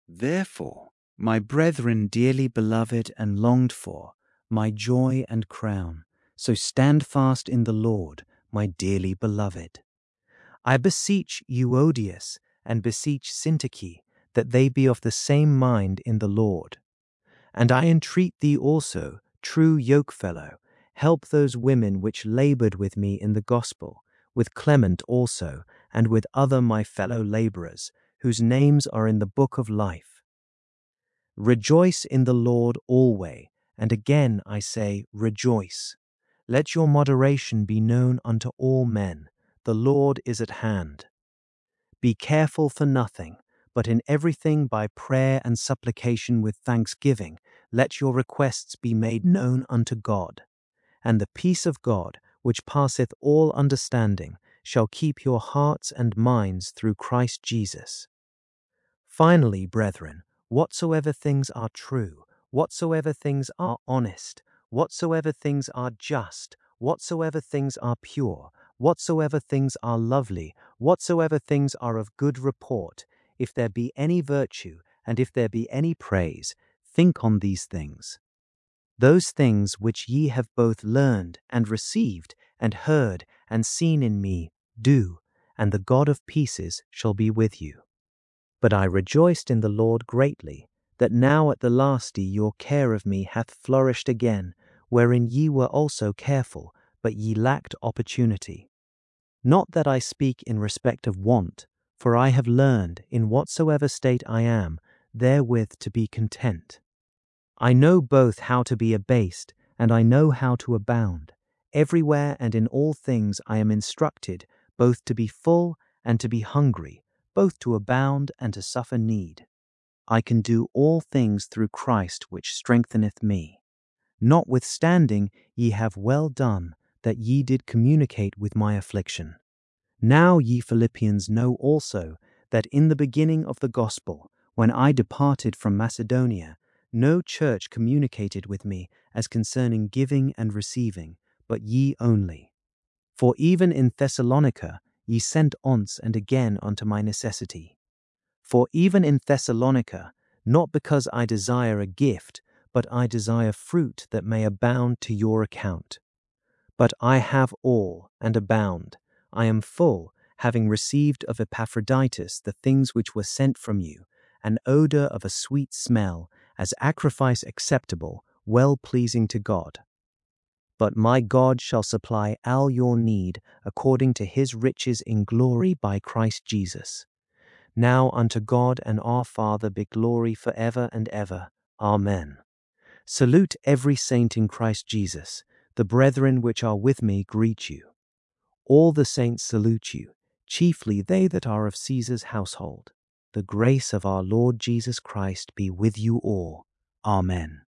Therefore, my brethren dearly beloved and longed for, my joy and crown, so stand fast in the Lord, my dearly beloved. I beseech Euodias and beseech Syntyche that they be of the same mind in the Lord. And I entreat thee also, true yokefellow, help those women which labored with me in the gospel, with Clement also, and with other my fellow laborers, whose names are in the book of life. Rejoice in the Lord always, and again I say, rejoice. Let your moderation be known unto all men. The Lord is at hand. Be careful for nothing, but in everything by prayer and supplication with thanksgiving, let your requests be made known unto God. And the peace of God, which passeth all understanding, shall keep your hearts and minds through Christ Jesus. Finally, brethren, whatsoever things are true, whatsoever things are honest, whatsoever things are just, whatsoever things are pure, whatsoever things are lovely, whatsoever things are of good report, if there be any virtue, and if there be any praise, think on these things. Those things which ye have both learned and received and heard and seen in me, do, and the God of peace shall be with you. But I rejoiced in the Lord greatly, that now at the lasty your care of me hath flourished again, wherein ye were also careful, but ye lacked opportunity. Not that I speak in respect of want, for I have learned, in whatsoever state I am, therewith to be content. I know both how to be abased, and I know how to abound. Everywhere and in all things I am instructed, both to be full and to be hungry, both to abound and to suffer need. I can do all things through Christ which strengtheneth me. Notwithstanding, ye have well done, that ye did communicate with my affliction. Now ye Philippians know also, that in the beginning of the gospel, when I departed from Macedonia, no church communicated with me as concerning giving and receiving, but ye only. For even in Thessalonica ye sent once and again unto my necessity. For even in Thessalonica, not because I desire a gift, but I desire fruit that may abound to your account. But I have all, and abound. I am full, having received of Epaphroditus the things which were sent from you, an odor of a sweet smell, as sacrifice acceptable, well-pleasing to God. But my God shall supply all your need according to his riches in glory by Christ Jesus. Now unto God and our Father be glory for ever and ever. Amen. Salute every saint in Christ Jesus. The brethren which are with me greet you. All the saints salute you, chiefly they that are of Caesar's household. The grace of our Lord Jesus Christ be with you all. Amen.